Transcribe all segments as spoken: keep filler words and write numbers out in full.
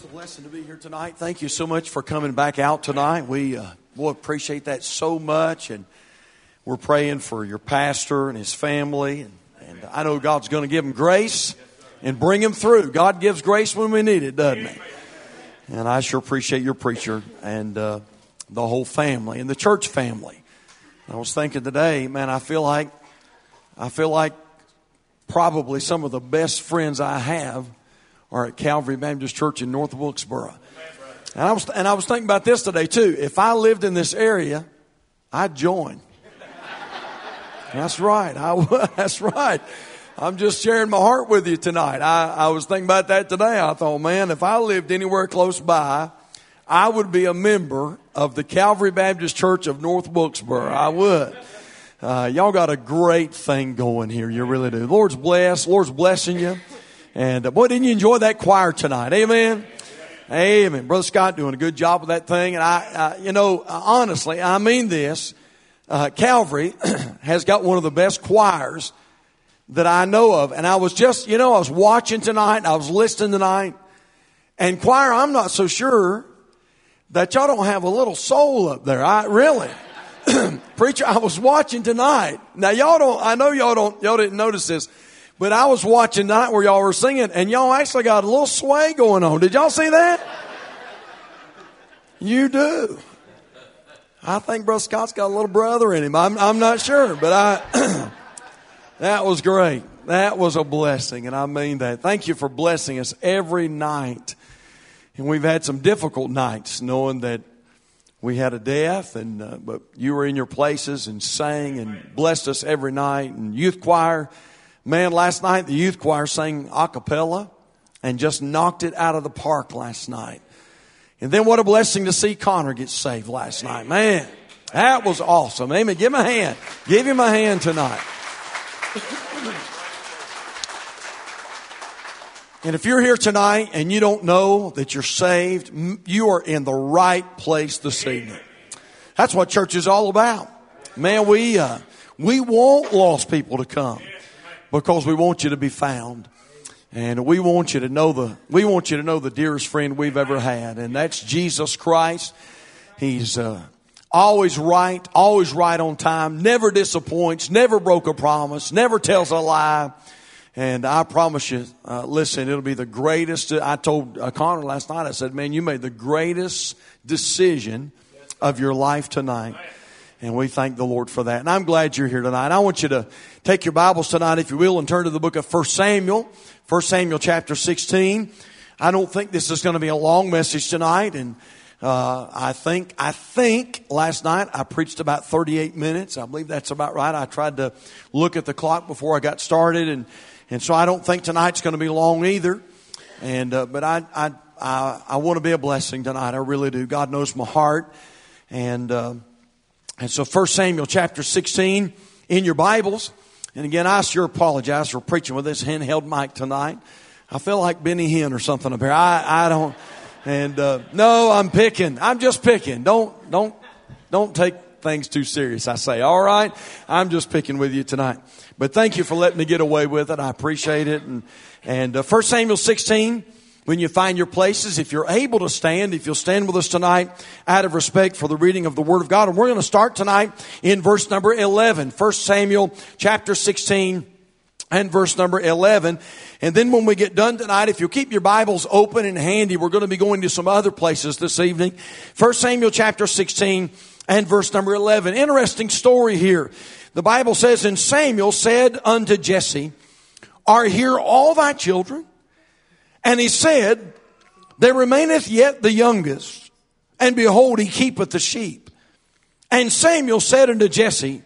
It's a blessing to be here tonight. Thank you so much for coming back out tonight. We uh, will appreciate that so much, and we're praying for your pastor and his family. And, and I know God's going to give him grace and bring him through. God gives grace when we need it, doesn't He? And I sure appreciate your preacher and uh, the whole family and the church family. I was thinking today, man, I feel like I feel like probably some of the best friends I have are at Calvary Baptist Church in North Wilkesboro. And I was and I was thinking about this today too. If I lived in this area, I'd join. That's right. I would. That's right. I'm just sharing my heart with you tonight. I, I was thinking about that today. I thought, man, if I lived anywhere close by, I would be a member of the Calvary Baptist Church of North Wilkesboro. I would. Uh, y'all got a great thing going here. You really do. Lord's blessed. Lord's blessing you. And uh, boy, didn't you enjoy that choir tonight? Amen. Amen. Brother Scott doing a good job with that thing. And I, I you know, honestly, I mean this. Uh, Calvary has got one of the best choirs that I know of. And I was just, you know, I was watching tonight. I was listening tonight. And choir, I'm not so sure that y'all don't have a little soul up there. I really. Preacher, I was watching tonight. Now y'all don't, I know y'all don't, y'all didn't notice this, but I was watching tonight where y'all were singing and y'all actually got a little sway going on. Did y'all see that? You do. I think Brother Scott's got a little brother in him. I'm, I'm not sure, but I, that was great. That was a blessing. And I mean that. Thank you for blessing us every night. And we've had some difficult nights knowing that we had a death, and uh, but you were in your places and sang and blessed us every night. And youth choir, man, last night the youth choir sang a cappella and just knocked it out of the park last night. And then what a blessing to see Connor get saved last night. Man, that was awesome. Amen. Give him a hand. Give him a hand tonight. And if you're here tonight and you don't know that you're saved, you are in the right place this evening. That's what church is all about. Man, we uh, we want lost people to come because we want you to be found. And we want you to know the we want you to know the dearest friend we've ever had, and that's Jesus Christ. He's uh, always right, always right on time, never disappoints, never broke a promise, never tells a lie. And I promise you, uh, listen, it'll be the greatest. I told uh, Connor last night, I said, man, you made the greatest decision of your life tonight. And we thank the Lord for that. And I'm glad you're here tonight. I want you to take your Bibles tonight, if you will, and turn to the book of First Samuel. First Samuel chapter sixteen. I don't think this is going to be a long message tonight. And uh, I think, I think last night I preached about thirty-eight minutes. I believe that's about right. I tried to look at the clock before I got started, and And so I don't think tonight's going to be long either. And uh, but I I I, I want to be a blessing tonight. I really do. God knows my heart. And uh, and so First Samuel chapter sixteen in your Bibles. And again, I sure apologize for preaching with this handheld mic tonight. I feel like Benny Hinn or something up here. I I don't. And uh, no, I'm picking. I'm just picking. Don't don't don't take things too serious, I say. All right? I'm just picking with you tonight. But thank you for letting me get away with it. I appreciate it. And, and uh, First Samuel sixteen, when you find your places, if you're able to stand, if you'll stand with us tonight out of respect for the reading of the Word of God. And we're going to start tonight in verse number eleven. First Samuel chapter sixteen and verse number eleven. And then when we get done tonight, if you'll keep your Bibles open and handy, we're going to be going to some other places this evening. First Samuel chapter sixteen and verse number eleven. Interesting story here. The Bible says, and Samuel said unto Jesse, are here all thy children? And he said, there remaineth yet the youngest, and behold, he keepeth the sheep. And Samuel said unto Jesse,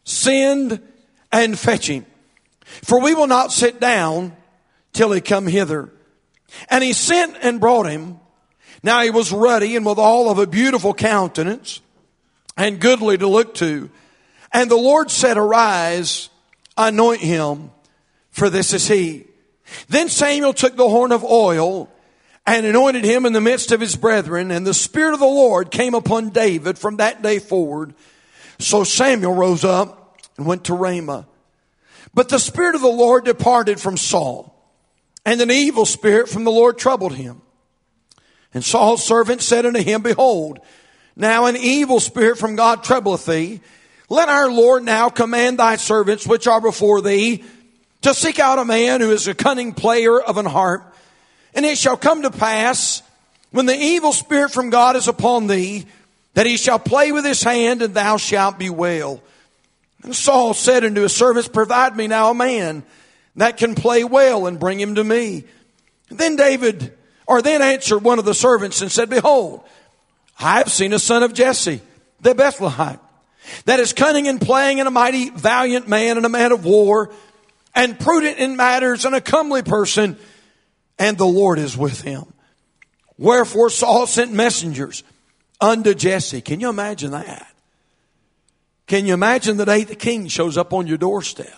send and fetch him, for we will not sit down till he come hither. And he sent and brought him. Now he was ruddy and withal of a beautiful countenance, and goodly to look to. And the Lord said, arise, anoint him, for this is he. Then Samuel took the horn of oil and anointed him in the midst of his brethren. And the Spirit of the Lord came upon David from that day forward. So Samuel rose up and went to Ramah. But the Spirit of the Lord departed from Saul, and an evil spirit from the Lord troubled him. And Saul's servant said unto him, Behold, now an evil spirit from God troubleth thee. Let our Lord now command thy servants which are before thee to seek out a man who is a cunning player of an harp. And it shall come to pass, when the evil spirit from God is upon thee, that he shall play with his hand, and thou shalt be well. And Saul said unto his servants, Provide me now a man that can play well, and bring him to me. And then David, or then answered one of the servants and said, Behold, I have seen a son of Jesse, the Bethlehemite, that is cunning in playing, and a mighty valiant man, and a man of war, and prudent in matters, and a comely person, and the Lord is with him. Wherefore Saul sent messengers unto Jesse. Can you imagine that? Can you imagine the day the king shows up on your doorstep?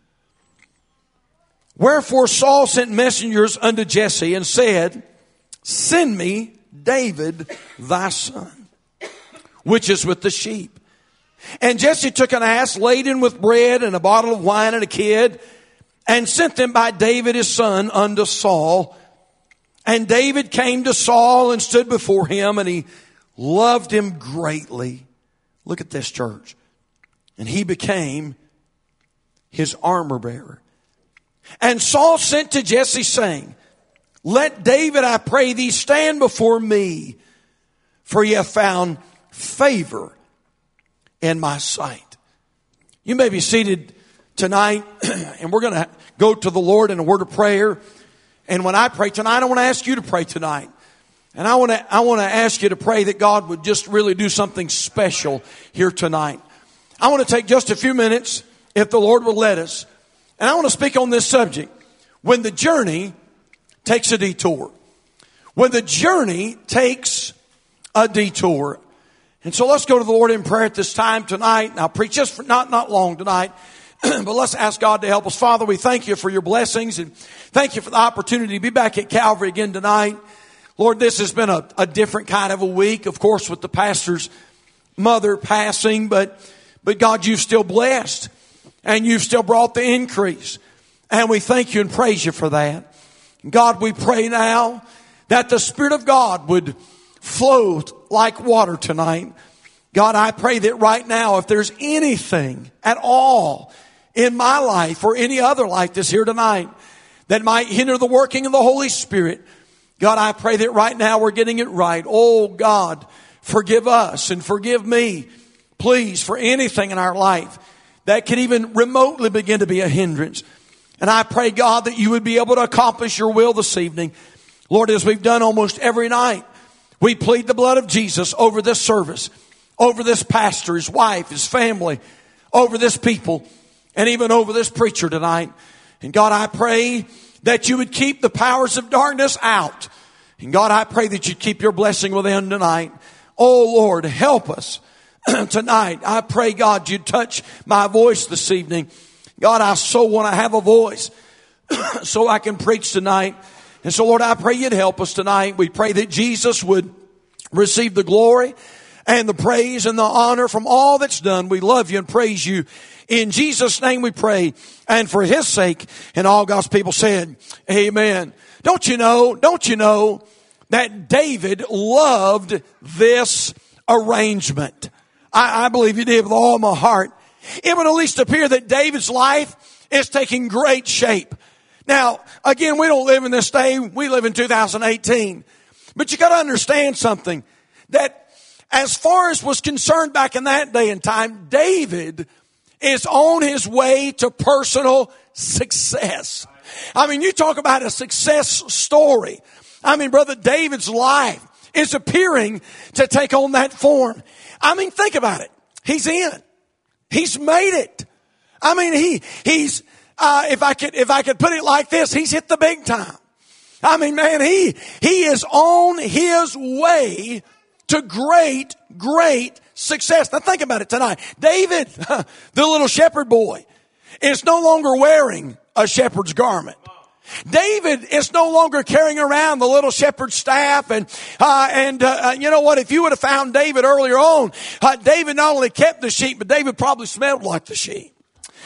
Wherefore Saul sent messengers unto Jesse and said, Send me David thy son, which is with the sheep. And Jesse took an ass laden with bread and a bottle of wine and a kid, and sent them by David his son unto Saul. And David came to Saul and stood before him, and he loved him greatly. Look at this, church. And he became his armor bearer. And Saul sent to Jesse, saying, Let David, I pray thee, stand before me, for he hath found favor in my sight. You may be seated tonight, and we're going to go to the Lord in a word of prayer. And when I pray tonight, I want to ask you to pray tonight. And I want to, I want to ask you to pray that God would just really do something special here tonight. I want to take just a few minutes, if the Lord will let us, and I want to speak on this subject. When the journey takes a detour. When the journey takes a detour. And so let's go to the Lord in prayer at this time tonight. And I'll preach just for not, not long tonight. But let's ask God to help us. Father, we thank you for your blessings, and thank you for the opportunity to be back at Calvary again tonight. Lord, this has been a, a different kind of a week, of course, with the pastor's mother passing, but, but God, you've still blessed, and you've still brought the increase. And we thank you and praise you for that. God, we pray now that the Spirit of God would flow like water tonight. God, I pray that right now, if there's anything at all in my life or any other life that's here tonight that might hinder the working of the Holy Spirit, God, I pray that right now we're getting it right. Oh, God, forgive us and forgive me, please, for anything in our life that could even remotely begin to be a hindrance. And I pray, God, that you would be able to accomplish your will this evening. Lord, as we've done almost every night, we plead the blood of Jesus over this service, over this pastor, his wife, his family, over this people, and even over this preacher tonight. And God, I pray that you would keep the powers of darkness out. And God, I pray that you'd keep your blessing with them tonight. Oh, Lord, help us tonight. I pray, God, you'd touch my voice this evening. God, I so want to have a voice so I can preach tonight. And so, Lord, I pray you'd help us tonight. We pray that Jesus would receive the glory and the praise and the honor from all that's done. We love you and praise you. In Jesus' name we pray, and for his sake. And all God's people said, amen. Don't you know, don't you know that David loved this arrangement? I, I believe he did with all my heart. It would at least appear that David's life is taking great shape. Now, again, we don't live in this day. We live in two thousand eighteen. But you got to understand something, that as far as was concerned back in that day and time, David is on his way to personal success. I mean, you talk about a success story. I mean, brother, David's life is appearing to take on that form. I mean, think about it. He's in. He's made it. I mean, he, he's, uh, if I could, if I could put it like this, he's hit the big time. I mean, man, he, he is on his way to great, great success. Now think about it tonight. David, the little shepherd boy, is no longer wearing a shepherd's garment. David is no longer carrying around the little shepherd's staff. And, uh, and, uh, you know what? If you would have found David earlier on, uh, David not only kept the sheep, but David probably smelled like the sheep.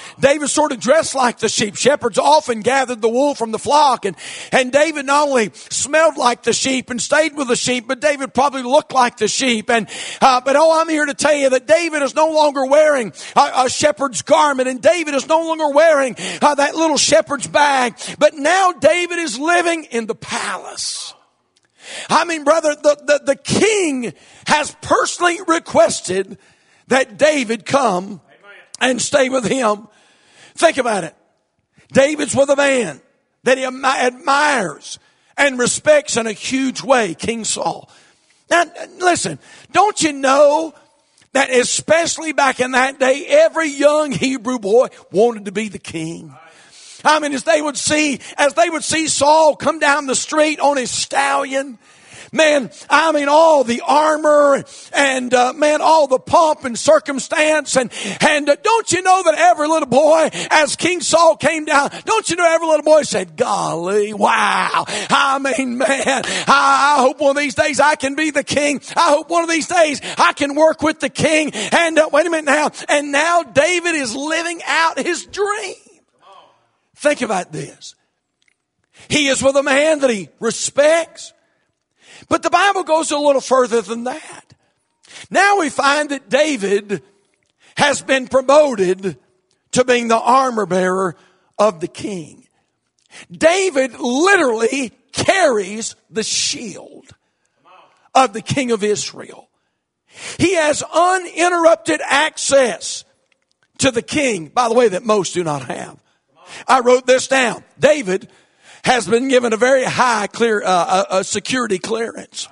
David sort of dressed like the sheep. Shepherds often gathered the wool from the flock, and, and David not only smelled like the sheep and stayed with the sheep, but David probably looked like the sheep. And uh, but oh, I'm here to tell you that David is no longer wearing a, a shepherd's garment, and David is no longer wearing uh, that little shepherd's bag, but now David is living in the palace. I mean, brother, the, the, the king has personally requested that David come and stay with him. Think about it. David's with a man that he admires and respects in a huge way, King Saul. Now, listen, don't you know that especially back in that day, every young Hebrew boy wanted to be the king? I mean, as they would see, as they would see Saul come down the street on his stallion, man, I mean, all the armor and, uh, man, all the pomp and circumstance. And, and uh, don't you know that every little boy, as King Saul came down, don't you know every little boy said, golly, wow. I mean, man, I, I hope one of these days I can be the king. I hope one of these days I can work with the king. And uh, wait a minute now. And now David is living out his dream. Think about this. He is with a man that he respects. But the Bible goes a little further than that. Now we find that David has been promoted to being the armor bearer of the king. David literally carries the shield of the king of Israel. He has uninterrupted access to the king, by the way, that most do not have. I wrote this down. David has been given a very high clear uh, a security clearance.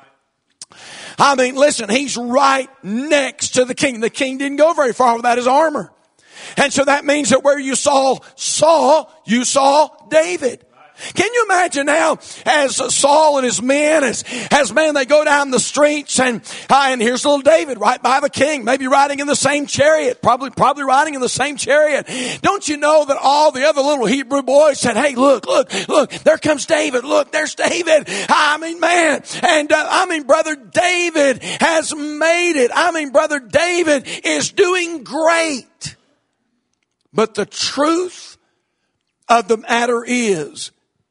I mean, listen, he's right next to the king. The king didn't go very far without his armor. And so that means that where you saw Saul, you saw David. Can you imagine now as Saul and his men, as, as man, they go down the streets and, uh, and here's little David right by the king, maybe riding in the same chariot, probably, probably riding in the same chariot. Don't you know that all the other little Hebrew boys said, hey, look, look, look, there comes David. Look, there's David. I mean, man. And, uh, I mean, brother David has made it. I mean, brother David is doing great. But the truth of the matter is,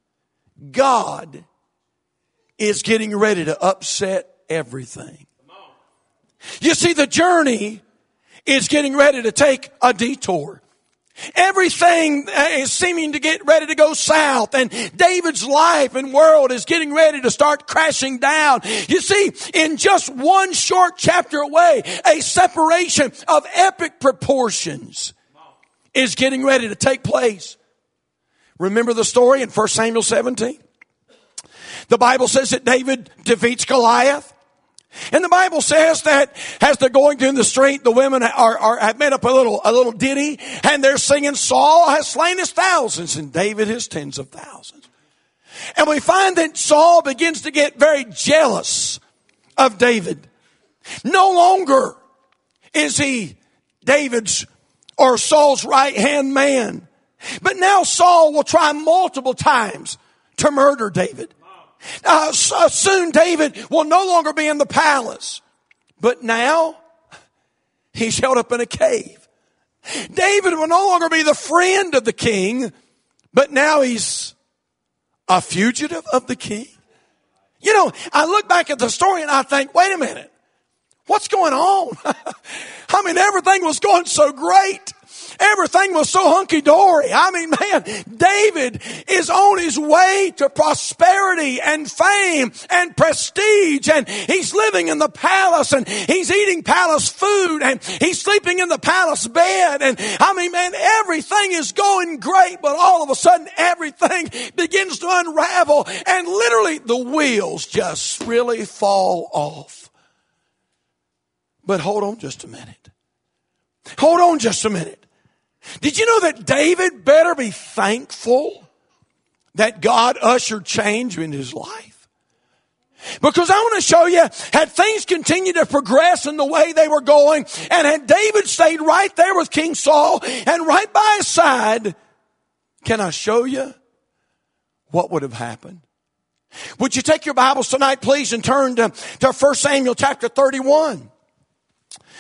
God is getting ready to upset everything. You see, the journey is getting ready to take a detour. Everything is seeming to get ready to go south, and David's life and world is getting ready to start crashing down. You see, in just one short chapter away, a separation of epic proportions is getting ready to take place. Remember the story in First Samuel seventeen? The Bible says that David defeats Goliath. And the Bible says that as they're going down the street, the women are, are have made up a little a little ditty, and they're singing, Saul has slain his thousands and David his tens of thousands. And we find that Saul begins to get very jealous of David. No longer is he David's or Saul's right-hand man. But now Saul will try multiple times to murder David. Uh, so soon David will no longer be in the palace. But now he's held up in a cave. David will no longer be the friend of the king, but now he's a fugitive of the king. You know, I look back at the story and I think, wait a minute, what's going on? I mean, everything was going so great. Everything was so hunky-dory. I mean, man, David is on his way to prosperity and fame and prestige, and he's living in the palace, and he's eating palace food, and he's sleeping in the palace bed. And I mean, man, everything is going great, but all of a sudden everything begins to unravel, and literally the wheels just really fall off. But hold on just a minute. Hold on just a minute. Did you know that David better be thankful that God ushered change in his life? Because I want to show you, had things continued to progress in the way they were going, and had David stayed right there with King Saul and right by his side, can I show you what would have happened? Would you take your Bibles tonight, please, and turn to, to First Samuel chapter thirty-one.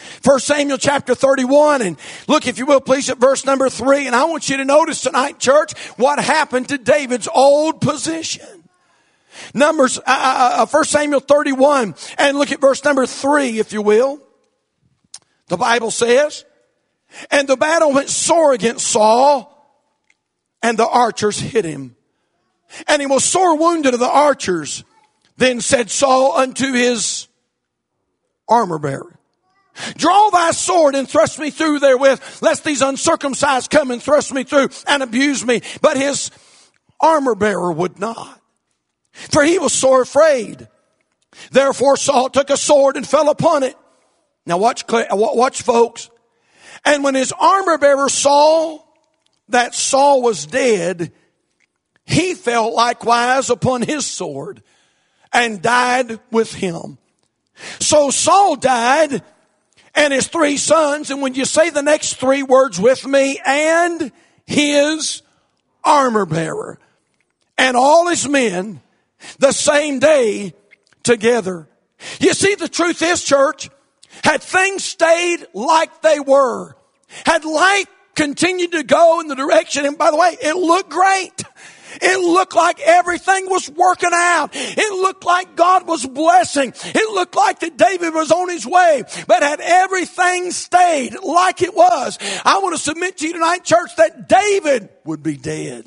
First Samuel chapter thirty-one, and look, if you will, please, at verse number three. And I want you to notice tonight, church, what happened to David's old position. Numbers, uh, uh, First Samuel thirty-one, and look at verse number three, if you will. The Bible says, and the battle went sore against Saul, and the archers hit him. And he was sore wounded of the archers. Then said Saul unto his armor bearer, draw thy sword and thrust me through therewith, lest these uncircumcised come and thrust me through and abuse me. But his armor bearer would not, for he was sore afraid. Therefore Saul took a sword and fell upon it. Now watch, watch folks. And when his armor bearer saw that Saul was dead, he fell likewise upon his sword and died with him. So Saul died, and his three sons, and when you say the next three words with me, and his armor bearer, and all his men, the same day together. You see, the truth is, church, had things stayed like they were, had life continued to go in the direction, and by the way, it looked great. It looked like everything was working out. It looked like God was blessing. It looked like that David was on his way. But had everything stayed like it was, I want to submit to you tonight, church, that David would be dead.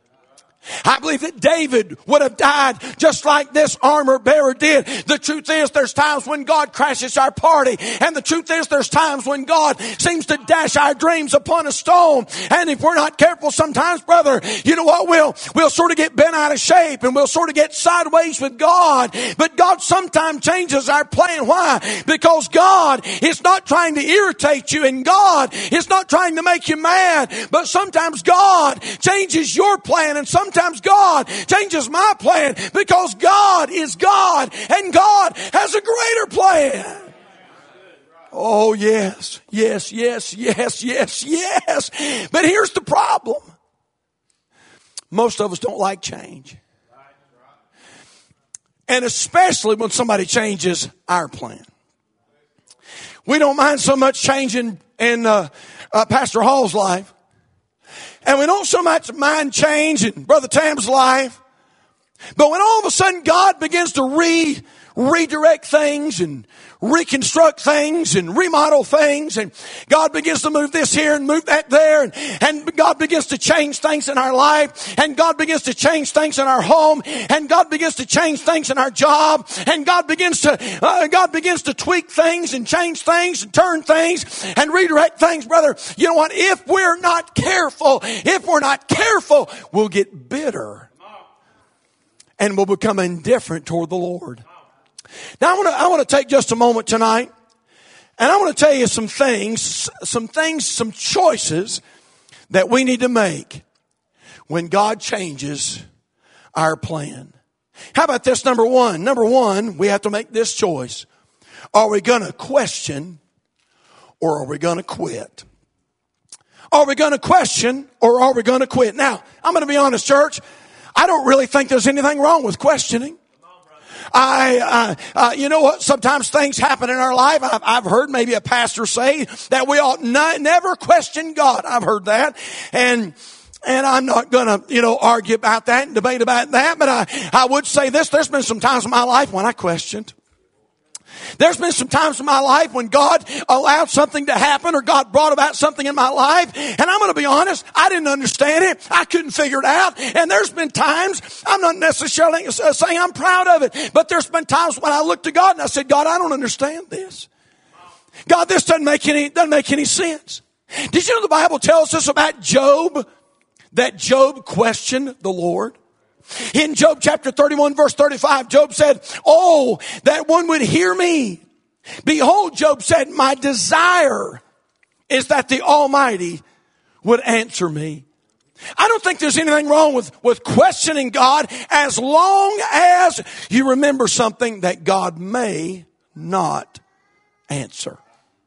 I believe that David would have died just like this armor bearer did. The truth is, there's times when God crashes our party. And the truth is, there's times when God seems to dash our dreams upon a stone. And if we're not careful sometimes, brother, you know what? We'll, we'll sort of get bent out of shape and we'll sort of get sideways with God. But God sometimes changes our plan. Why? Because God is not trying to irritate you, and God is not trying to make you mad. But sometimes God changes your plan, and sometimes Sometimes God changes my plan, because God is God and God has a greater plan. Oh, yes, yes, yes, yes, yes, yes. But here's the problem. Most of us don't like change. And especially when somebody changes our plan. We don't mind so much changing in uh, uh, Pastor Hall's life. And we don't so much mind change in Brother Tam's life. But when all of a sudden God begins to re, redirect things and reconstruct things and remodel things, and God begins to move this here and move that there, and, and God begins to change things in our life, and God begins to change things in our home, and God begins to change things in our job, and God begins to uh, God begins to tweak things and change things and turn things and redirect things, brother. You know what? If we're not careful, if we're not careful, we'll get bitter and we'll become indifferent toward the Lord. Now I want to, I want to take just a moment tonight, and I want to tell you some things, some things, some choices that we need to make when God changes our plan. How about this? Number one, number one, we have to make this choice. Are we going to question, or are we going to quit? Are we going to question, or are we going to quit? Now, I'm going to be honest, church. I don't really think there's anything wrong with questioning. I, uh, uh, you know what? Sometimes things happen in our life. I've, I've heard maybe a pastor say that we ought not, never question God. I've heard that. And, and I'm not gonna, you know, argue about that and debate about that. But I, I would say this. There's been some times in my life when I questioned. There's been some times in my life when God allowed something to happen, or God brought about something in my life. And I'm going to be honest, I didn't understand it. I couldn't figure it out. And there's been times, I'm not necessarily saying I'm proud of it, but there's been times when I looked to God and I said, God, I don't understand this. God, this doesn't make any, doesn't make any sense. Did you know the Bible tells us about Job, that Job questioned the Lord? In Job chapter thirty-one, verse thirty-five, Job said, oh, that one would hear me. Behold, Job said, my desire is that the Almighty would answer me. I don't think there's anything wrong with, with questioning God, as long as you remember something that God may not answer.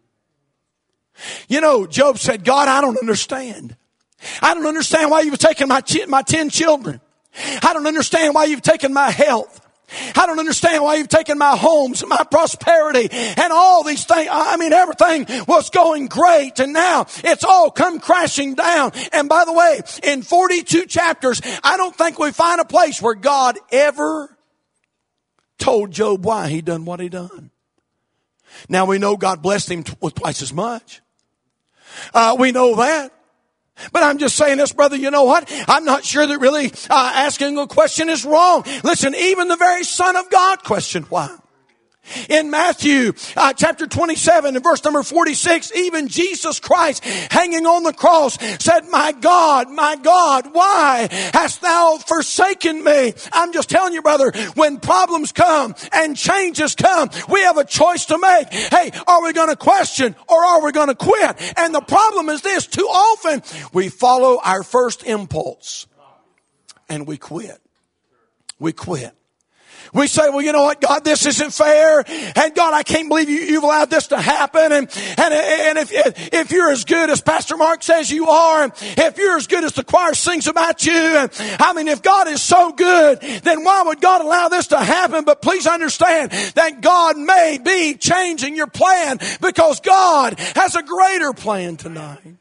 You know, Job said, God, I don't understand. I don't understand why you've taken my, my ten children. I don't understand why you've taken my health. I don't understand why you've taken my homes, my prosperity, and all these things. I mean, everything was going great, and now it's all come crashing down. And by the way, in forty-two chapters, I don't think we find a place where God ever told Job why he done what he done. Now we know God blessed him with twice as much. Uh, we know that. But I'm just saying this, brother, you know what? I'm not sure that really uh, asking a question is wrong. Listen, even the very Son of God questioned why. In Matthew uh, chapter twenty-seven and verse number forty-six, even Jesus Christ hanging on the cross said, my God, my God, why hast thou forsaken me? I'm just telling you, brother, when problems come and changes come, we have a choice to make. Hey, are we going to question or are we going to quit? And the problem is this, too often we follow our first impulse and we quit. We quit. We say, well, you know what, God, this isn't fair. And God, I can't believe you, you've allowed this to happen. And, and, and if, if you're as good as Pastor Mark says you are, and if you're as good as the choir sings about you, and I mean, if God is so good, then why would God allow this to happen? But please understand that God may be changing your plan because God has a greater plan tonight.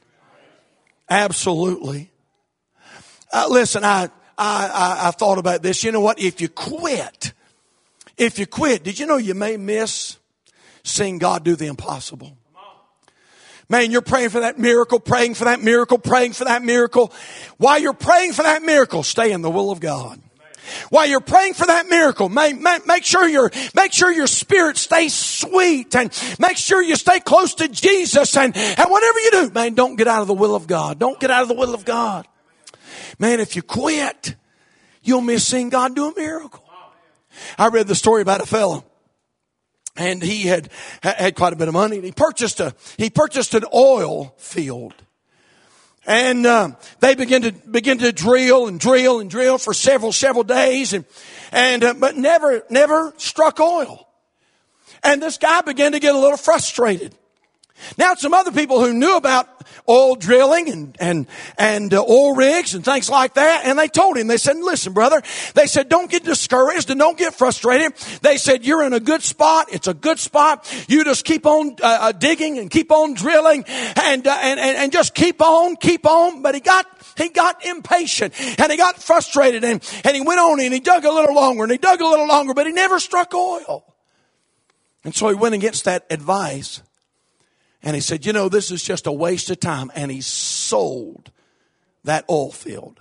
Absolutely. Uh, listen, I, I, I, I thought about this. You know what? If you quit, If you quit, did you know you may miss seeing God do the impossible? Man, you're praying for that miracle, praying for that miracle, praying for that miracle. While you're praying for that miracle, stay in the will of God. While you're praying for that miracle, make, make, make sure your make sure your spirit stays sweet, and make sure you stay close to Jesus. And, and whatever you do, man, don't get out of the will of God. Don't get out of the will of God. Man, if you quit, you'll miss seeing God do a miracle. I read the story about a fellow, and he had had quite a bit of money, and he purchased a he purchased an oil field, and uh, they began to begin to drill and drill and drill for several several days, and and uh, but never never struck oil, and this guy began to get a little frustrated. Now, some other people who knew about oil drilling and, and, and uh, oil rigs and things like that, and they told him, they said, listen, brother, they said, don't get discouraged and don't get frustrated. They said, you're in a good spot. It's a good spot. You just keep on uh, uh, digging and keep on drilling and, uh, and, and, and just keep on, keep on. But he got, he got impatient and he got frustrated, and, and he went on and he dug a little longer and he dug a little longer, but he never struck oil. And so he went against that advice. And he said, you know, this is just a waste of time. And he sold that oil field.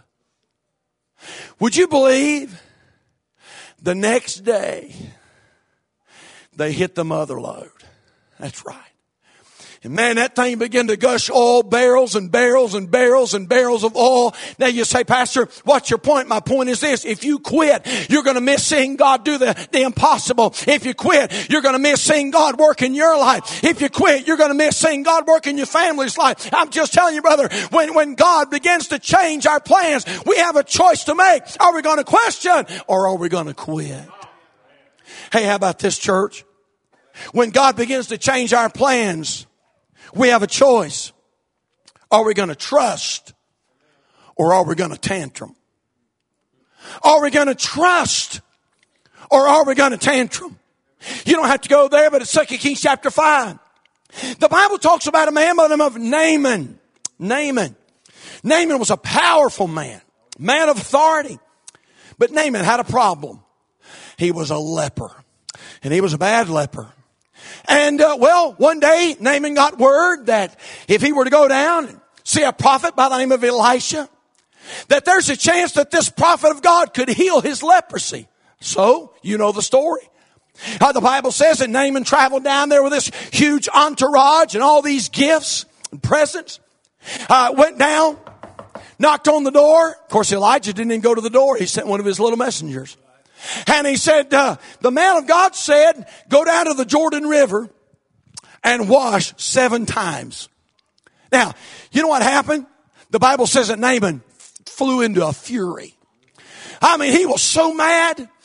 Would you believe the next day they hit the mother lode? That's right. And man, that thing began to gush oil, barrels and barrels and barrels and barrels of oil. Now you say, Pastor, what's your point? My point is this. If you quit, you're going to miss seeing God do the, the impossible. If you quit, you're going to miss seeing God work in your life. If you quit, you're going to miss seeing God work in your family's life. I'm just telling you, brother, when, when God begins to change our plans, we have a choice to make. Are we going to question or are we going to quit? Hey, how about this, church? When God begins to change our plans, we have a choice. Are we going to trust or are we going to tantrum? Are we going to trust or are we going to tantrum? You don't have to go there, but it's Second Kings chapter five. The Bible talks about a man by the name of Naaman. Naaman. Naaman was a powerful man, man of authority. But Naaman had a problem. He was a leper, and he was a bad leper. And, uh, well, one day Naaman got word that if he were to go down and see a prophet by the name of Elisha, that there's a chance that this prophet of God could heal his leprosy. So, you know the story. Uh, the Bible says that Naaman traveled down there with this huge entourage and all these gifts and presents. Uh, went down, knocked on the door. Of course, Elijah didn't even go to the door. He sent one of his little messengers. And he said, uh, the man of God said, go down to the Jordan River and wash seven times. Now, you know what happened? The Bible says that Naaman flew into a fury. I mean, he was so mad.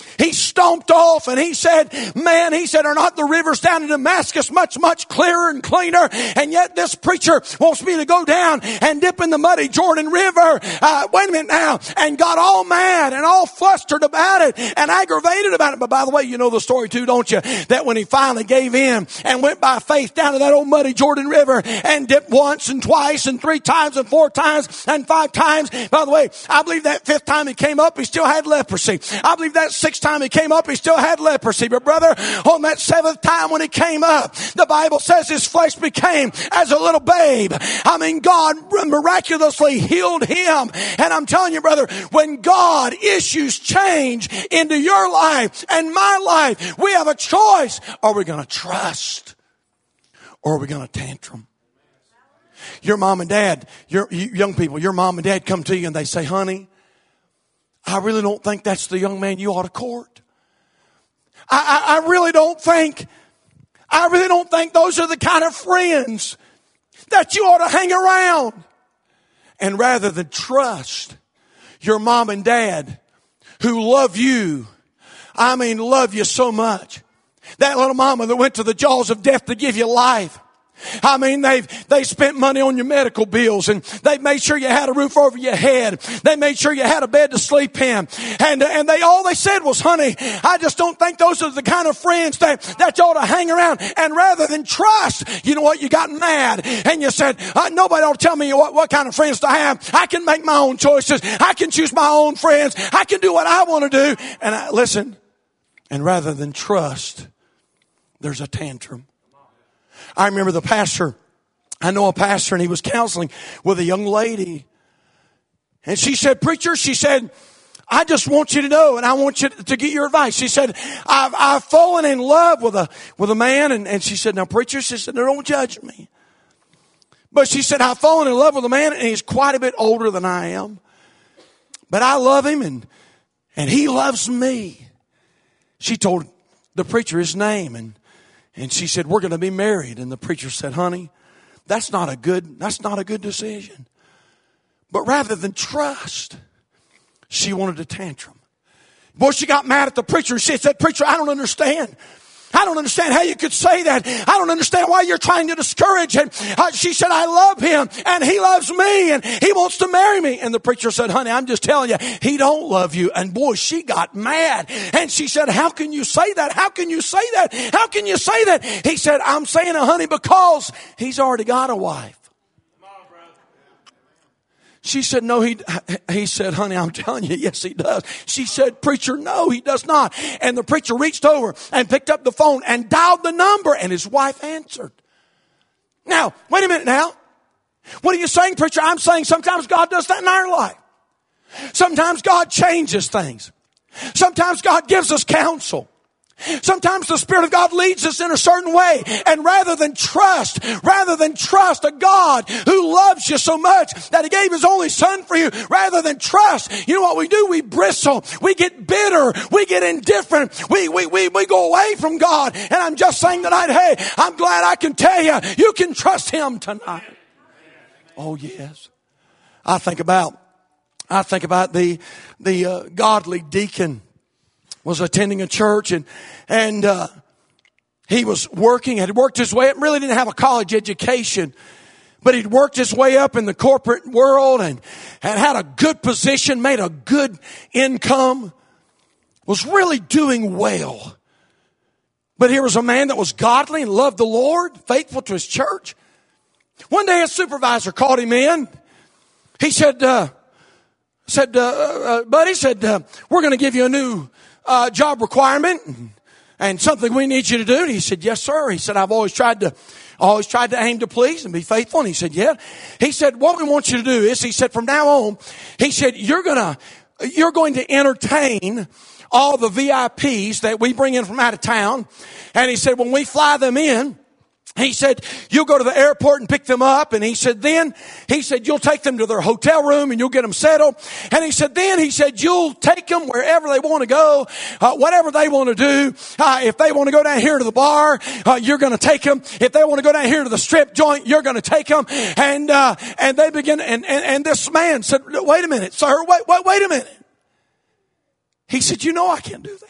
He stomped off and he said, man, he said, are not the rivers down in Damascus much, much clearer and cleaner? And yet this preacher wants me to go down and dip in the muddy Jordan River. Uh, wait a minute now. And got all mad and all flustered about it and aggravated about it. But by the way, you know the story too, don't you? That when he finally gave in and went by faith down to that old muddy Jordan River and dipped once and twice and three times and four times and five times. By the way, I believe that fifth time he came up, he still had leprosy. I believe that sixth time he came up, he still had leprosy. But brother, on that seventh time when he came up, the Bible says his flesh became as a little babe. I mean, God miraculously healed him. And I'm telling you, brother, when God issues change into your life and my life, we have a choice. Are we going to trust or are we going to tantrum? Your mom and dad, your you young people, your mom and dad come to you and they say, honey, I really don't think that's the young man you ought to court. I, I, I really don't think, I really don't think those are the kind of friends that you ought to hang around. And rather than trust your mom and dad who love you, I mean love you so much. That little mama that went to the jaws of death to give you life. I mean, they've, they spent money on your medical bills and they made sure you had a roof over your head. They made sure you had a bed to sleep in. And, and they, all they said was, honey, I just don't think those are the kind of friends that, that you ought to hang around. And rather than trust, you know what? You got mad and you said, uh, nobody ought to tell me what, what kind of friends to have. I can make my own choices. I can choose my own friends. I can do what I want to do. And I, listen, and rather than trust, there's a tantrum. I remember the pastor, I know a pastor, and he was counseling with a young lady. And she said, preacher, she said, I just want you to know, and I want you to get your advice. She said, I've, I've fallen in love with a, with a man. And, and she said, now preacher, she said, no, don't judge me. But she said, I've fallen in love with a man and he's quite a bit older than I am. But I love him and, and he loves me. She told the preacher his name and And she said, we're going to be married. And the preacher said, honey, that's not a good, that's not a good decision. But rather than trust, she wanted a tantrum. Boy, she got mad at the preacher. She said, preacher, I don't understand. I don't understand how you could say that. I don't understand why you're trying to discourage him. Uh, she said, I love him and he loves me and he wants to marry me. And the preacher said, honey, I'm just telling you, he don't love you. And boy, she got mad. And she said, how can you say that? How can you say that? How can you say that? He said, I'm saying it, honey, because he's already got a wife. She said, no, he, he said, honey, I'm telling you, yes, he does. She said, preacher, no, he does not. And the preacher reached over and picked up the phone and dialed the number and his wife answered. Now, wait a minute now. What are you saying, preacher? I'm saying sometimes God does that in our life. Sometimes God changes things. Sometimes God gives us counsel. Sometimes the Spirit of God leads us in a certain way. And rather than trust, rather than trust a God who loves you so much that He gave His only Son for you, rather than trust, you know what we do? We bristle. We get bitter. We get indifferent. We, we, we, we go away from God. And I'm just saying tonight, hey, I'm glad I can tell you, you can trust Him tonight. Oh, yes. I think about, I think about the, the uh, godly deacon was attending a church and, and, uh, he was working, had worked his way up, really didn't have a college education, but he'd worked his way up in the corporate world and, and had a good position, made a good income, was really doing well. But here was a man that was godly and loved the Lord, faithful to his church. One day his supervisor called him in. He said, uh, said, uh, uh buddy, said, uh, we're going to give you a new Uh, job requirement and, and something we need you to do. And he said, yes, sir. He said, I've always tried to, always tried to aim to please and be faithful. And he said, yeah. He said, what we want you to do is, he said, from now on, he said, you're gonna, you're going to entertain all the V I Ps that we bring in from out of town. And he said, when we fly them in, he said, you'll go to the airport and pick them up. And he said, then, he said, you'll take them to their hotel room and you'll get them settled. And he said, then, he said, you'll take them wherever they want to go, uh, whatever they want to do. Uh, if they want to go down here to the bar, uh, you're going to take them. If they want to go down here to the strip joint, you're going to take them. And, uh, and they begin, and, and, and this man said, wait a minute, sir, wait, wait, wait a minute. He said, you know I can't do that.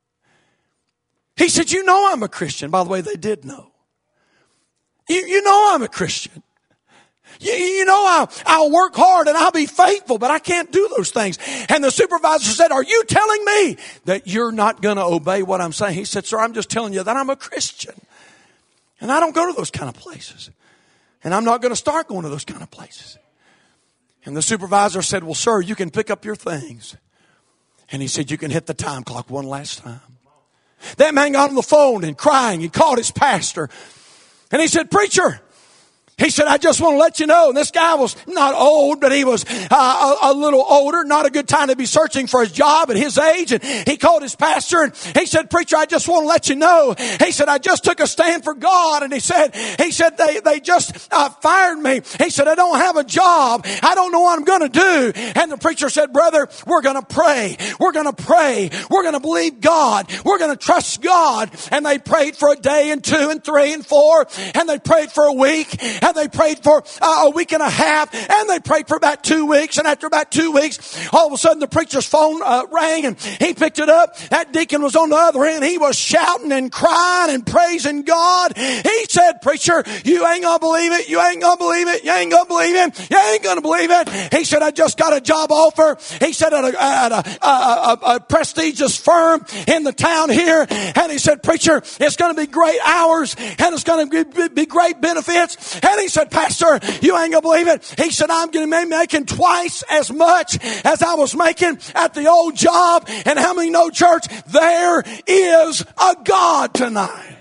He said, you know I'm a Christian. By the way, they did know. You, you know I'm a Christian. You, you know I'll, I'll work hard and I'll be faithful, but I can't do those things. And the supervisor said, are you telling me that you're not going to obey what I'm saying? He said, sir, I'm just telling you that I'm a Christian. And I don't go to those kind of places. And I'm not going to start going to those kind of places. And the supervisor said, well, sir, you can pick up your things. And he said, you can hit the time clock one last time. That man got on the phone and crying. He called his pastor. And he said, preacher, he said, I just want to let you know. And this guy was not old, but he was uh, a, a little older. Not a good time to be searching for his job at his age. And he called his pastor and he said, preacher, I just want to let you know. He said, I just took a stand for God. And he said, he said, they, they just uh, fired me. He said, I don't have a job. I don't know what I'm going to do. And the preacher said, brother, we're going to pray. We're going to pray. We're going to believe God. We're going to trust God. And they prayed for a day and two and three and four. And they prayed for a week. And they prayed for uh, a week and a half, and they prayed for about two weeks. And after about two weeks, all of a sudden the preacher's phone uh, rang, and he picked it up. That deacon was on the other end. He was shouting and crying and praising God. He said, preacher, you ain't gonna believe it. You ain't gonna believe it. You ain't gonna believe it. You ain't gonna believe it. He said, I just got a job offer. He said, at a, at a, a, a, a prestigious firm in the town here. And he said, preacher, it's gonna be great hours, and it's gonna be, be great benefits. And he said, pastor, you ain't gonna believe it. He said, I'm gonna be making twice as much as I was making at the old job. And how many know, church, there is a God tonight.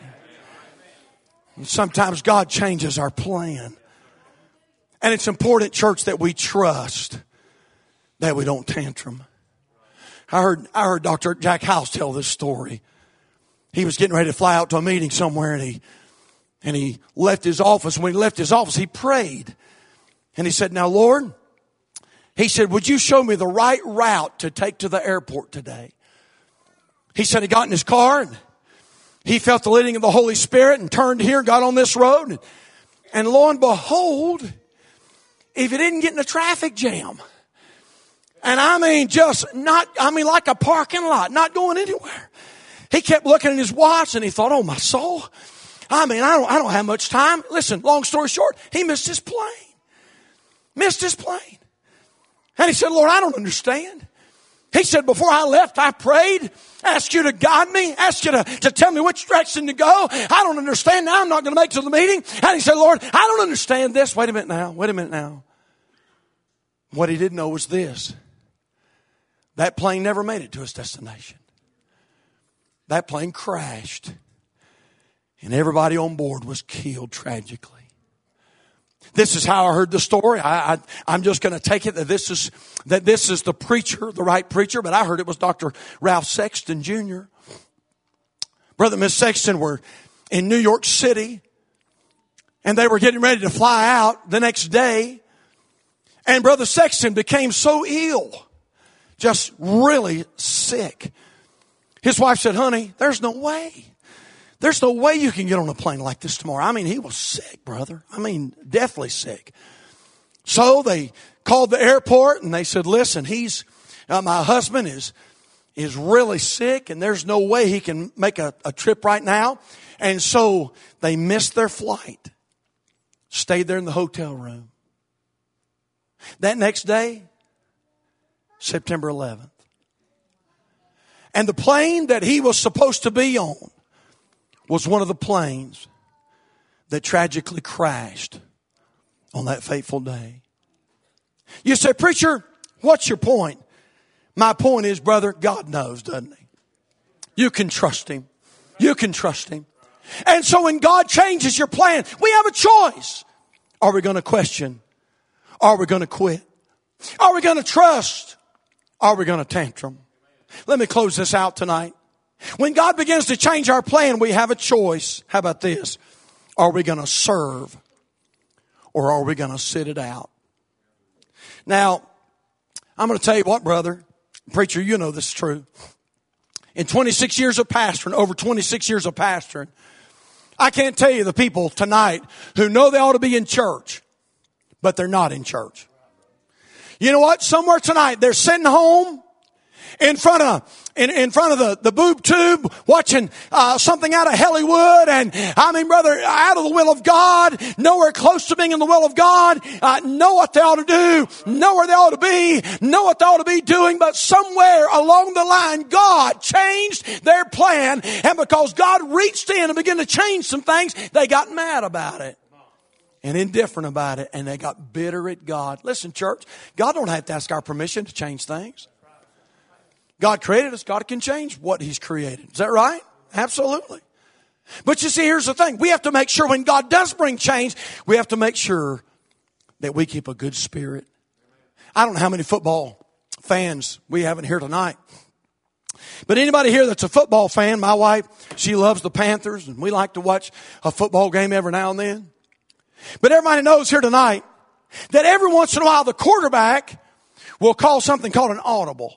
And sometimes God changes our plan. And it's important, church, that we trust, that we don't tantrum. I heard, I heard Doctor Jack House tell this story. He was getting ready to fly out to a meeting somewhere, and he And he left his office. When he left his office, he prayed. And he said, now, Lord, he said, would you show me the right route to take to the airport today? He said he got in his car and he felt the leading of the Holy Spirit and turned here, got on this road. And, and lo and behold, if he didn't get in a traffic jam, and I mean just not, I mean like a parking lot, not going anywhere. He kept looking at his watch and he thought, oh, my soul. I mean, I don't, I don't have much time. Listen, long story short, he missed his plane. Missed his plane. And he said, Lord, I don't understand. He said, before I left, I prayed, asked you to guide me, asked you to, to tell me which direction to go. I don't understand now. I'm not going to make it to the meeting. And he said, Lord, I don't understand this. Wait a minute now. Wait a minute now. What he didn't know was this. That plane never made it to its destination. That plane crashed. And everybody on board was killed tragically. This is how I heard the story. I, I, I'm just going to take it that this is that this is the preacher, the right preacher, but I heard it was Doctor Ralph Sexton Junior Brother and Miss Sexton were in New York City, and they were getting ready to fly out the next day. And Brother Sexton became so ill, just really sick. His wife said, honey, there's no way. There's no way you can get on a plane like this tomorrow. I mean, he was sick, brother. I mean, deathly sick. So they called the airport and they said, listen, he's, uh, my husband is, is really sick and there's no way he can make a, a trip right now. And so they missed their flight, stayed there in the hotel room. That next day, September eleventh. And the plane that he was supposed to be on was one of the planes that tragically crashed on that fateful day. You say, preacher, what's your point? My point is, brother, God knows, doesn't he? You can trust him. You can trust him. And so when God changes your plan, we have a choice. Are we going to question? Are we going to quit? Are we going to trust? Are we going to tantrum? Let me close this out tonight. When God begins to change our plan, we have a choice. How about this? Are we going to serve or are we going to sit it out? Now, I'm going to tell you what, brother, preacher, you know this is true. In twenty-six years of pastoring, over twenty-six years of pastoring, I can't tell you the people tonight who know they ought to be in church, but they're not in church. You know what? Somewhere tonight, they're sitting home in front of in, in front of the, the boob tube watching uh, something out of Hollywood, and I mean, brother, out of the will of God, nowhere close to being in the will of God, uh, know what they ought to do, know where they ought to be, know what they ought to be doing, but somewhere along the line, God changed their plan, and because God reached in and began to change some things, they got mad about it. And indifferent about it, and they got bitter at God. Listen, church, God don't have to ask our permission to change things. God created us. God can change what He's created. Is that right? Absolutely. But you see, here's the thing. We have to make sure when God does bring change, we have to make sure that we keep a good spirit. I don't know how many football fans we have in here tonight. But anybody here that's a football fan, my wife, she loves the Panthers, and we like to watch a football game every now and then. But everybody knows here tonight that every once in a while the quarterback will call something called an audible.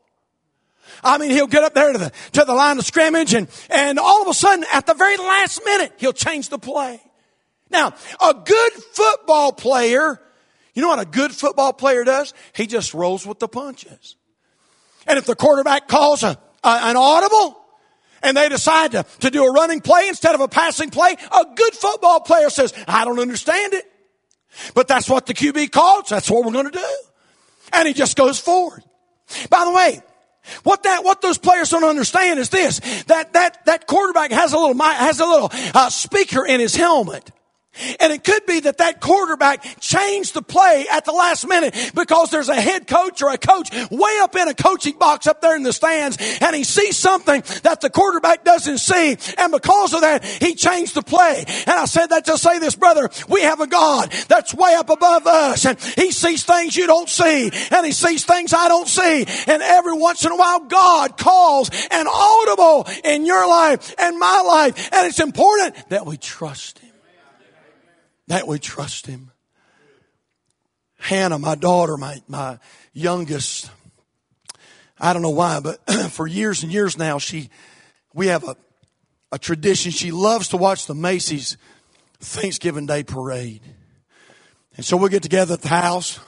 I mean, he'll get up there to the, to the line of scrimmage, and, and all of a sudden at the very last minute, he'll change the play. Now, a good football player, you know what a good football player does? He just rolls with the punches. And if the quarterback calls a, a, an audible, and they decide to, to do a running play instead of a passing play, a good football player says, I don't understand it, but that's what the Q B calls. That's what we're going to do. And he just goes forward. By the way, what that, what those players don't understand is this, that, that, that quarterback has a little, has a little, uh, speaker in his helmet. And it could be that that quarterback changed the play at the last minute because there's a head coach or a coach way up in a coaching box up there in the stands, and he sees something that the quarterback doesn't see, and because of that, he changed the play. And I said that to say this, brother, we have a God that's way up above us, and He sees things you don't see, and He sees things I don't see, and every once in a while, God calls an audible in your life and my life, and it's important that we trust Him. That we trust Him. Hannah, my daughter, my, my youngest, I don't know why, but for years and years now, she, we have a, a tradition. She loves to watch the Macy's Thanksgiving Day Parade. And so we'll get together at the house,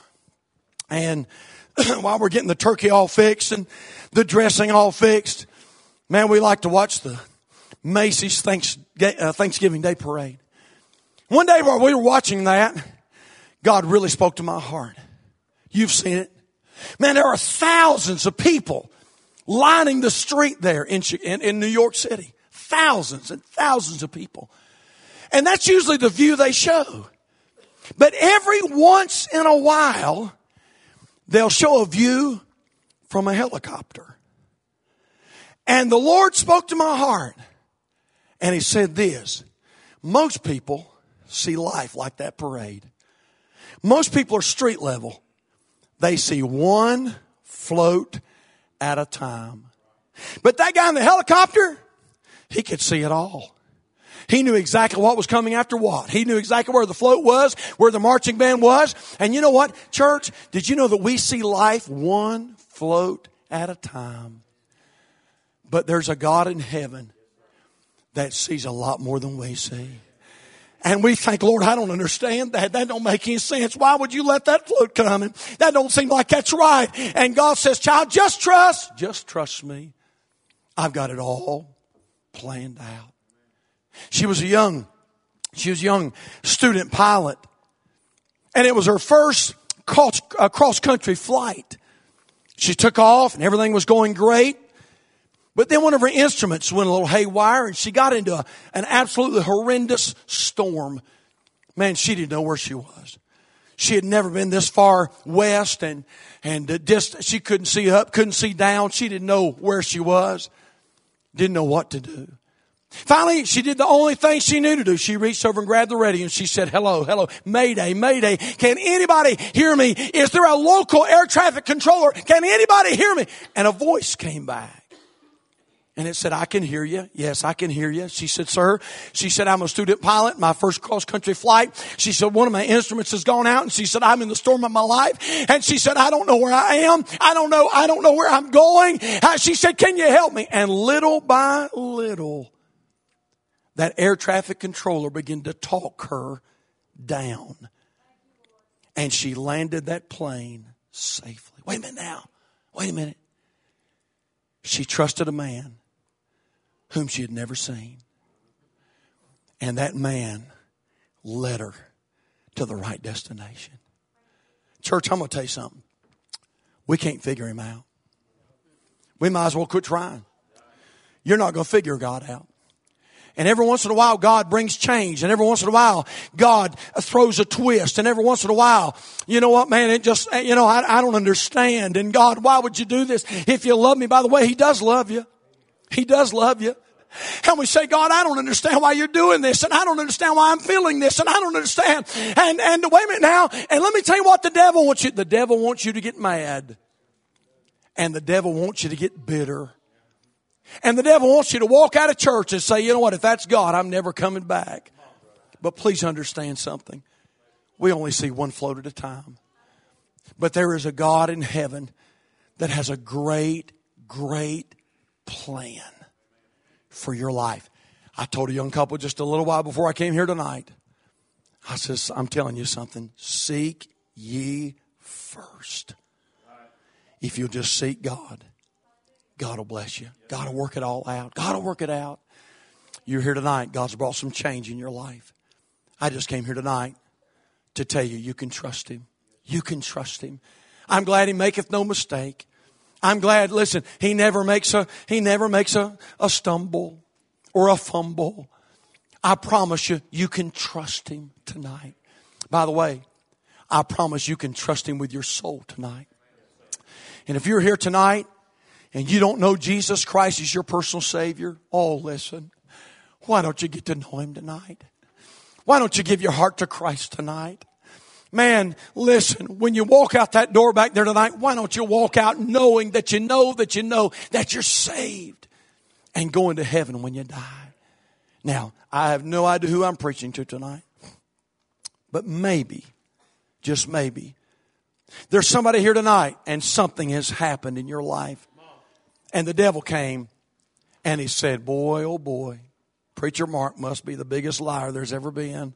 and while we're getting the turkey all fixed and the dressing all fixed, man, we like to watch the Macy's Thanks, uh, Thanksgiving Day Parade. One day while we were watching that, God really spoke to my heart. You've seen it. Man, there are thousands of people lining the street there in, in, in New York City. Thousands and thousands of people. And that's usually the view they show. But every once in a while, they'll show a view from a helicopter. And the Lord spoke to my heart, and He said this, most people see life like that parade. Most people are street level. They see one float at a time. But that guy in the helicopter, he could see it all. He knew exactly what was coming after what. He knew exactly where the float was, where the marching band was. And you know what, church? Did you know that we see life one float at a time? But there's a God in heaven that sees a lot more than we see. And we think, Lord, I don't understand that. That don't make any sense. Why would you let that float come? And that don't seem like that's right. And God says, child, just trust. Just trust me. I've got it all planned out. She was a young, she was a young student pilot. And it was her first cross, uh, cross-country flight. She took off and everything was going great. But then one of her instruments went a little haywire, and she got into a, an absolutely horrendous storm. Man, she didn't know where she was. She had never been this far west, and, and just, she couldn't see up, couldn't see down. She didn't know where she was. Didn't know what to do. Finally, she did the only thing she knew to do. She reached over and grabbed the radio, and she said, hello, hello, Mayday, Mayday. Can anybody hear me? Is there a local air traffic controller? Can anybody hear me? And a voice came back. And it said, I can hear you. Yes, I can hear you. She said, sir, she said, I'm a student pilot, my first cross-country flight. She said, one of my instruments has gone out. And she said, I'm in the storm of my life. And she said, I don't know where I am. I don't know. I don't know where I'm going. She said, can you help me? And little by little, that air traffic controller began to talk her down. And she landed that plane safely. Wait a minute now. Wait a minute. She trusted a man whom she had never seen. And that man led her to the right destination. Church, I'm going to tell you something. We can't figure him out. We might as well quit trying. You're not going to figure God out. And every once in a while, God brings change. And every once in a while, God throws a twist. And every once in a while, you know what, man, it just, you know, I, I don't understand. And God, why would you do this? If you love me, by the way, He does love you. He does love you. And we say, God, I don't understand why you're doing this. And I don't understand why I'm feeling this. And I don't understand. And, and wait a minute now. And let me tell you what the devil wants you. The devil wants you to get mad. And the devil wants you to get bitter. And the devil wants you to walk out of church and say, you know what, if that's God, I'm never coming back. But please understand something. We only see one float at a time. But there is a God in heaven that has a great, great plan for your life. I told a young couple just a little while before I came here tonight. I says, I'm telling you something. Seek ye first. If you'll just seek God, God will bless you. God will work it all out. God will work it out. You're here tonight. God's brought some change in your life. I just came here tonight to tell you, you can trust Him. You can trust Him. I'm glad He maketh no mistake. I'm glad, listen, He never makes a, He never makes a, a stumble or a fumble. I promise you, you can trust Him tonight. By the way, I promise you can trust Him with your soul tonight. And if you're here tonight and you don't know Jesus Christ as your personal Savior, oh, listen, why don't you get to know Him tonight? Why don't you give your heart to Christ tonight? Man, listen, when you walk out that door back there tonight, why don't you walk out knowing that you know that you know that you're saved and going to heaven when you die? Now, I have no idea who I'm preaching to tonight, but maybe, just maybe, there's somebody here tonight and something has happened in your life. And the devil came and he said, boy, oh boy, Preacher Mark must be the biggest liar there's ever been.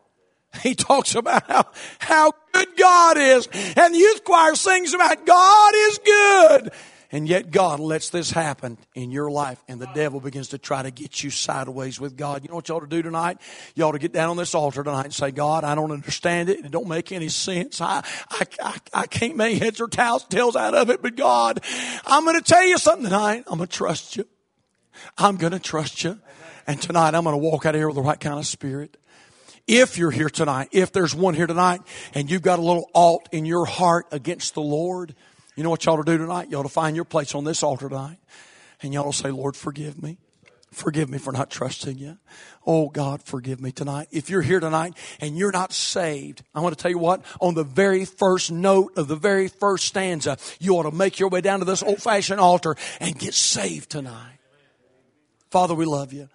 He talks about how, how good God is. And the youth choir sings about God is good. And yet God lets this happen in your life. And the devil begins to try to get you sideways with God. You know what you ought to do tonight? You ought to get down on this altar tonight and say, God, I don't understand it. It don't make any sense. I, I, I, I can't make heads or tails, tails out of it. But God, I'm going to tell you something tonight. I'm going to trust you. I'm going to trust you. And tonight I'm going to walk out of here with the right kind of spirit. If you're here tonight, if there's one here tonight and you've got a little alt in your heart against the Lord, you know what you ought to do tonight? You ought to find your place on this altar tonight. And you ought to say, Lord, forgive me. Forgive me for not trusting you. Oh, God, forgive me tonight. If you're here tonight and you're not saved, I want to tell you what, on the very first note of the very first stanza, you ought to make your way down to this old-fashioned altar and get saved tonight. Father, we love you.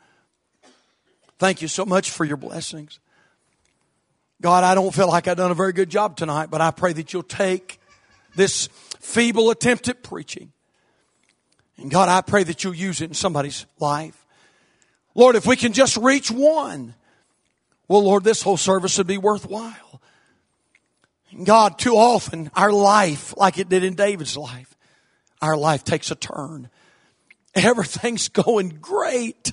Thank you so much for your blessings. God, I don't feel like I've done a very good job tonight, but I pray that you'll take this feeble attempt at preaching. And God, I pray that you'll use it in somebody's life. Lord, if we can just reach one, well, Lord, this whole service would be worthwhile. And God, too often our life, like it did in David's life, our life takes a turn. Everything's going great.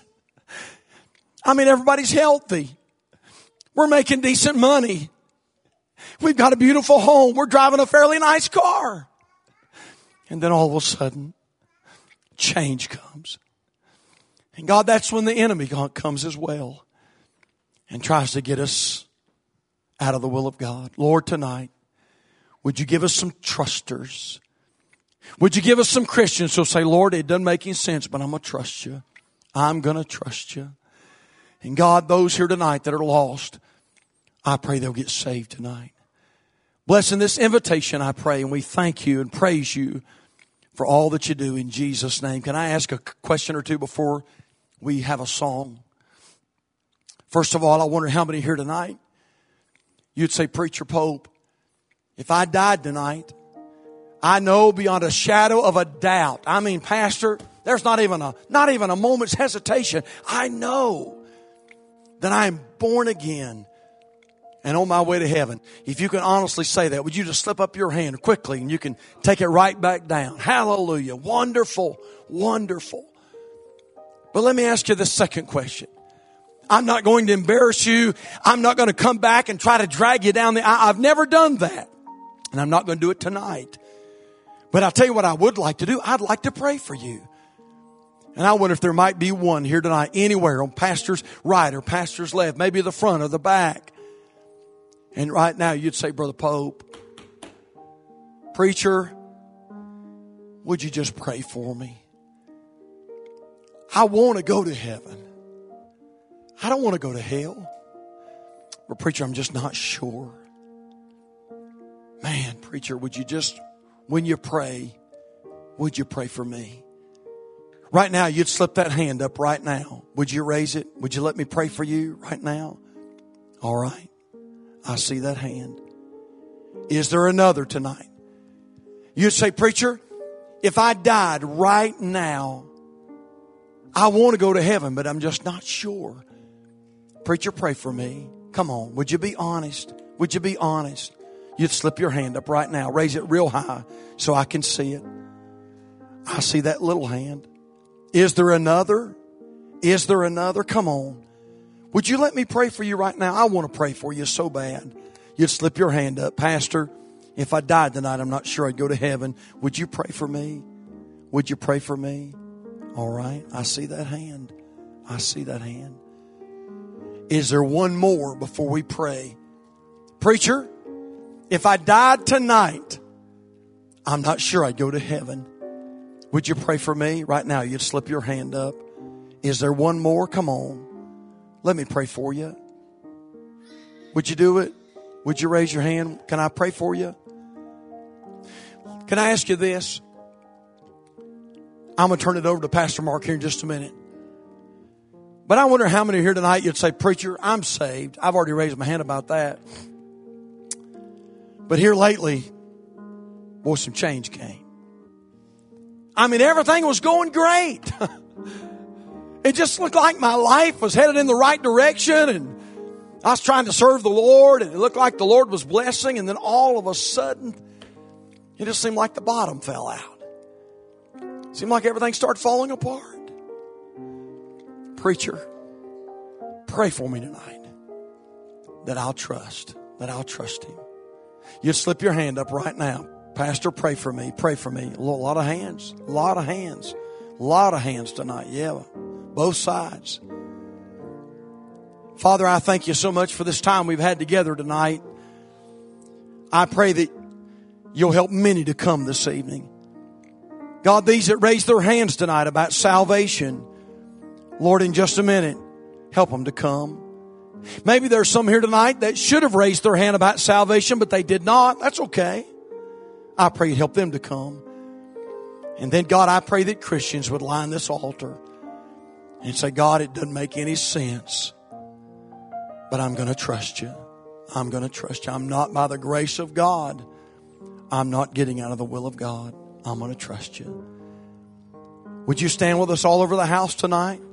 I mean, everybody's healthy. We're making decent money. We've got a beautiful home. We're driving a fairly nice car. And then all of a sudden, change comes. And God, that's when the enemy comes as well and tries to get us out of the will of God. Lord, tonight, would you give us some trusters? Would you give us some Christians who'll say, Lord, it doesn't make any sense, but I'm going to trust you. I'm going to trust you. And God, those here tonight that are lost, I pray they'll get saved tonight. Blessing this invitation, I pray, and we thank you and praise you for all that you do in Jesus' name. Can I ask a question or two before we have a song? First of all, I wonder how many here tonight, you'd say, Preacher Pope, if I died tonight, I know beyond a shadow of a doubt. I mean, Pastor, there's not even a, not even a moment's hesitation. I know that I am born again and on my way to heaven. If you can honestly say that, would you just slip up your hand quickly and you can take it right back down. Hallelujah. Wonderful, wonderful. But let me ask you the second question. I'm not going to embarrass you. I'm not going to come back and try to drag you down the aisle. I've never done that. And I'm not going to do it tonight. But I'll tell you what I would like to do. I'd like to pray for you. And I wonder if there might be one here tonight, anywhere on pastor's right or pastor's left, maybe the front or the back. And right now you'd say, Brother Pope, preacher, would you just pray for me? I want to go to heaven. I don't want to go to hell. But preacher, I'm just not sure. Man, preacher, would you just, when you pray, would you pray for me? Right now, you'd slip that hand up right now. Would you raise it? Would you let me pray for you right now? All right. I see that hand. Is there another tonight? You'd say, preacher, if I died right now, I want to go to heaven, but I'm just not sure. Preacher, pray for me. Come on. Would you be honest? Would you be honest? You'd slip your hand up right now. Raise it real high so I can see it. I see that little hand. Is there another? Is there another? Come on. Would you let me pray for you right now? I want to pray for you so bad. You'd slip your hand up. Pastor, if I died tonight, I'm not sure I'd go to heaven. Would you pray for me? Would you pray for me? All right. I see that hand. I see that hand. Is there one more before we pray? Preacher, if I died tonight, I'm not sure I'd go to heaven. Would you pray for me? Right now, you'd slip your hand up. Is there one more? Come on. Let me pray for you. Would you do it? Would you raise your hand? Can I pray for you? Can I ask you this? I'm going to turn it over to Pastor Mark here in just a minute. But I wonder how many here tonight you'd say, preacher, I'm saved. I've already raised my hand about that. But here lately, boy, some change came. I mean, everything was going great. It just looked like my life was headed in the right direction, and I was trying to serve the Lord, and it looked like the Lord was blessing, and then all of a sudden, it just seemed like the bottom fell out. It seemed like everything started falling apart. Preacher, pray for me tonight that I'll trust, that I'll trust Him. You slip your hand up right now. Pastor, pray for me. Pray for me. A lot of hands. A lot of hands. A lot of hands tonight. Yeah. Both sides. Father, I thank you so much for this time we've had together tonight. I pray that you'll help many to come this evening. God, these that raised their hands tonight about salvation, Lord, in just a minute, help them to come. Maybe there's some here tonight that should have raised their hand about salvation, but they did not. That's okay. I pray you'd help them to come. And then, God, I pray that Christians would line this altar and say, God, it doesn't make any sense, but I'm going to trust you. I'm going to trust you. I'm not, by the grace of God, I'm not getting out of the will of God. I'm going to trust you. Would you stand with us all over the house tonight?